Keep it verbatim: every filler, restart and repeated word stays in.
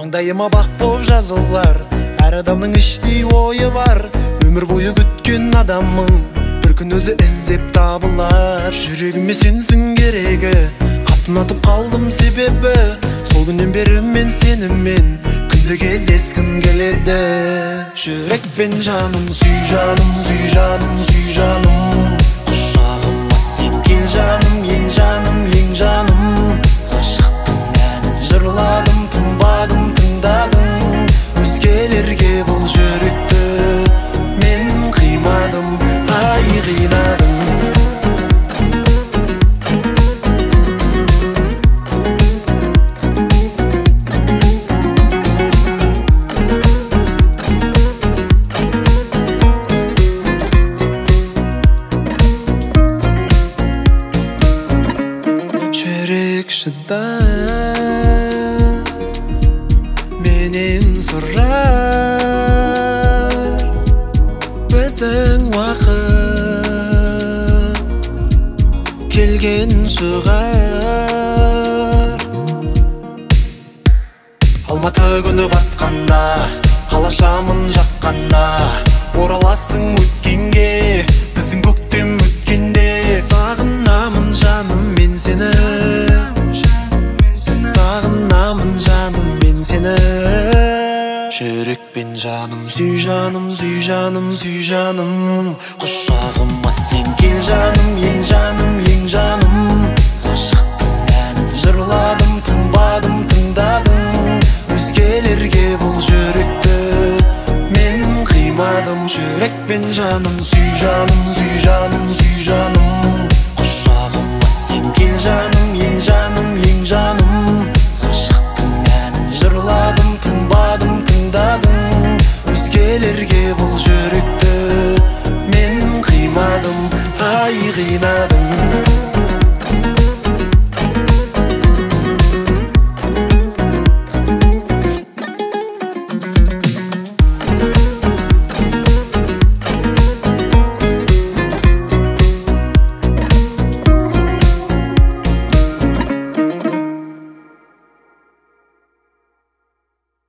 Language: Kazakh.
маңдайыма бақ боп жазылар. Әр адамның іштей ойы бар. Өмір бойы күткен адамың бір күн өзі іздеп табылар. Жүрегіме сенсің керегі, қатынатып қалдым себебі. Сол күннен бері мен сенімен күнде кездескім келеді. Жүрекпен жаным, сүй жаным, сүй жаным, сүй жаным. Құшағыма сен кел жаным, ең жаным, ең жаным. Ғашықтың әнін жырладым, тыңбадым, тыңдадым. Өзгелерге бұл жүректі мен қимадым, ай қинадым. Жүрек шыдар, менен сұрар. Біздің уақыт келген шығар. Алматы күні батқанда, қала шамын жаққанда, ораласың өткенге, біздің көктем өткенде. Сағынамын жаным мен сені, сағынамын жаным мен сені. Жүрекпен жаным, сүй жаным, сүй жаным, сүй жаным. Құшағыма сен кел жаным, ең жаным, ең жаным. Ғашықтың әнін жырладым, тыңбадым, тыңдадым. Өзгелерге бұл жүректі мен қимадым. Жүрекпен жаным, сүй жаным, сүй